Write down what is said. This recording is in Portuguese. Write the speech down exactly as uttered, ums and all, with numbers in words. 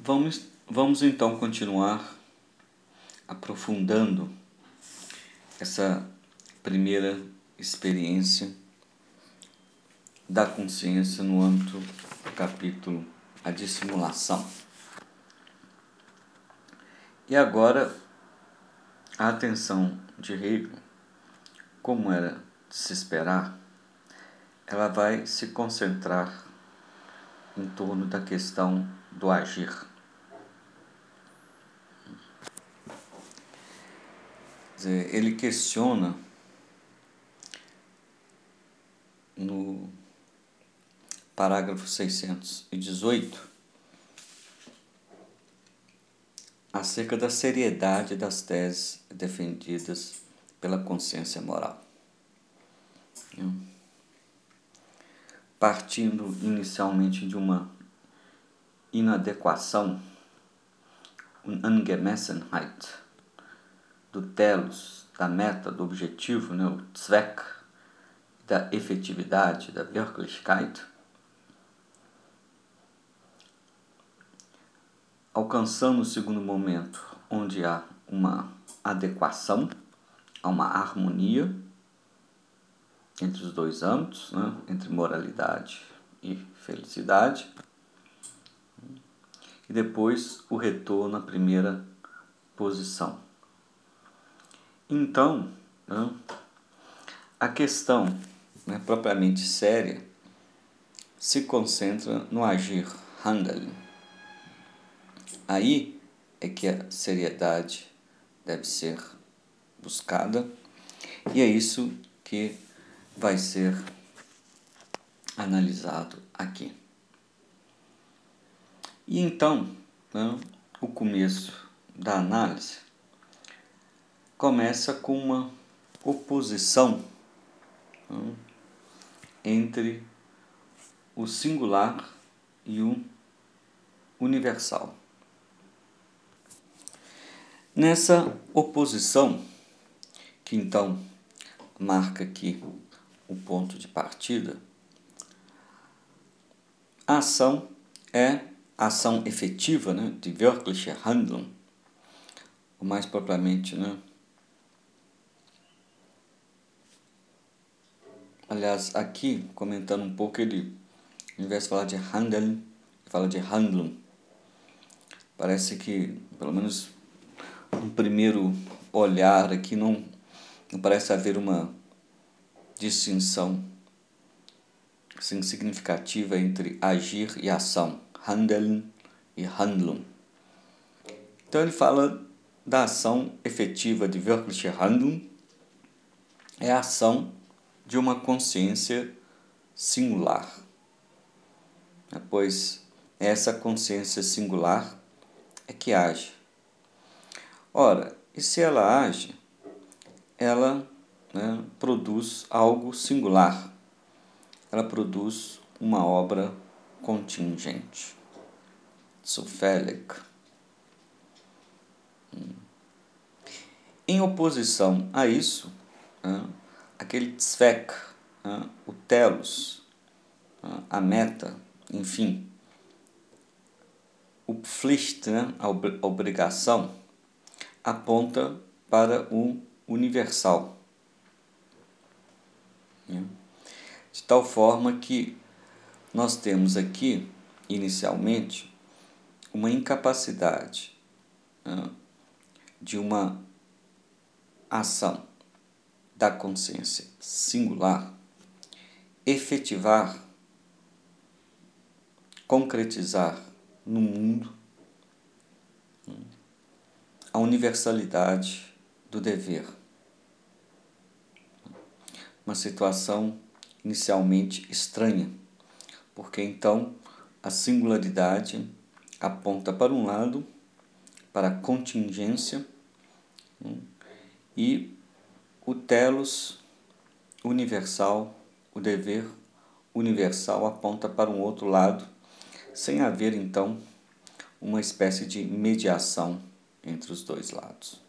Vamos, vamos então continuar aprofundando essa primeira experiência da consciência no âmbito do capítulo A Dissimulação. E agora, a atenção de Hegel, como era de se esperar, ela vai se concentrar em torno da questão do agir. Quer dizer, ele questiona no parágrafo seiscentos e dezoito acerca da seriedade das teses defendidas pela consciência moral. Partindo inicialmente de uma inadequação, Ungemessenheit, do telos, da meta, do objetivo, né, o Zweck, da efetividade, da Wirklichkeit, alcançando o segundo momento, onde há uma adequação, há uma harmonia entre os dois âmbitos, né, entre moralidade e felicidade, e depois o retorno à primeira posição. Então, né, a questão, né, propriamente séria se concentra no agir, Handeln. Aí é que a seriedade deve ser buscada, e é isso que vai ser analisado aqui. E então, né, o começo da análise começa com uma oposição, né, entre o singular e o universal. Nessa oposição, que então marca aqui o ponto de partida, a ação é a ação efetiva, né, de wirkliche Handlung, ou mais propriamente, né, aliás, aqui, comentando um pouco, ele, ao invés de falar de Handeln, ele fala de Handlung. Parece que, pelo menos no primeiro olhar aqui, não, não parece haver uma distinção assim, significativa entre agir e ação, Handeln e Handlung. Então ele fala da ação efetiva de wirkliche Handlung, é a ação de uma consciência singular, pois essa consciência singular é que age. Ora, e se ela age, ela, né, produz algo singular, ela produz uma obra contingente, zufällig. Em oposição a isso, né, aquele Zweck, né, o telos, né, a meta, enfim, o Pflicht, né, a obrigação, aponta para o universal. De tal forma que nós temos aqui, inicialmente, uma incapacidade, né, de uma ação da consciência singular efetivar, concretizar no mundo a universalidade do dever. Uma situação inicialmente estranha, porque então a singularidade aponta para um lado, para a contingência, e o telos universal, o dever universal, aponta para um outro lado, sem haver então uma espécie de mediação entre os dois lados.